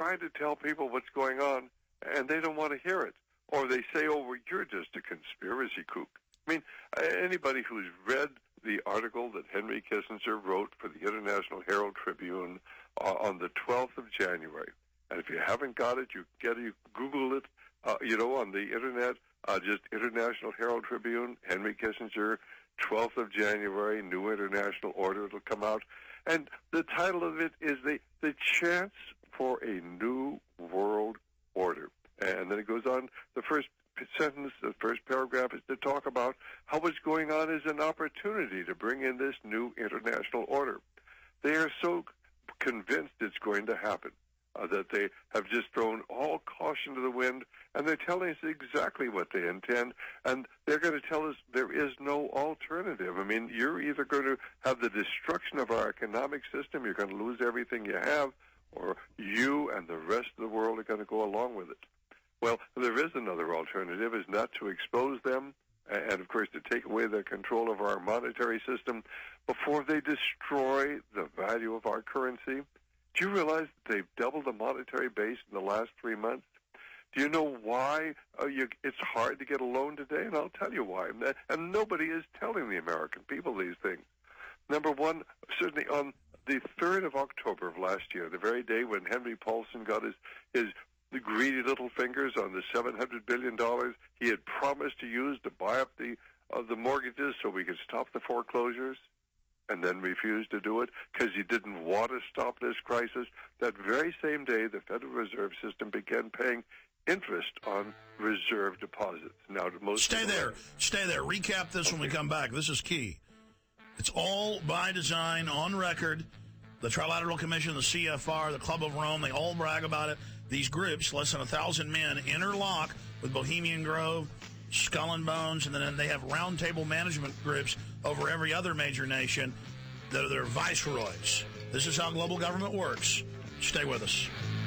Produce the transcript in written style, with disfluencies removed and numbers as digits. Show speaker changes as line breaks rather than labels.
trying to tell people what's going on, and they don't want to hear it. Or they say, oh, well, you're just a conspiracy kook. I mean, anybody who's read the article that Henry Kissinger wrote for the International Herald Tribune on the 12th of January, and if you haven't got it, you Google it, on the Internet, just International Herald Tribune, Henry Kissinger, 12th of January, New International Order, it'll come out. And the title of it is The Chance for a New World Order. And then it goes on, the first sentence, the first paragraph is to talk about how what's going on is an opportunity to bring in this new international order. They are so convinced it's going to happen that they have just thrown all caution to the wind, and they're telling us exactly what they intend, and they're going to tell us there is no alternative. I mean, you're either going to have the destruction of our economic system, you're going to lose everything you have, or you and the rest of the world are going to go along with it. Well, there is another alternative, is not to expose them, and of course to take away the control of our monetary system before they destroy the value of our currency. Do you realize that they've doubled the monetary base in the last 3 months? Do you know why it's hard to get a loan today? And I'll tell you why. And nobody is telling the American people these things. Number one, certainly on the 3rd of October of last year, the very day when Henry Paulson got his greedy little fingers on the $700 billion he had promised to use to buy up the mortgages so we could stop the foreclosures, and then refused to do it because he didn't want to stop this crisis. That very same day, the Federal Reserve System began paying interest on reserve deposits. Now,
Stay there. Recap this when we come back. This is key. It's all by design, on record. The Trilateral Commission, the CFR, the Club of Rome, they all brag about it. These groups, less than 1,000 men, interlock with Bohemian Grove, Skull and Bones, and then they have roundtable management groups over every other major nation. They're viceroys. This is how global government works. Stay with us.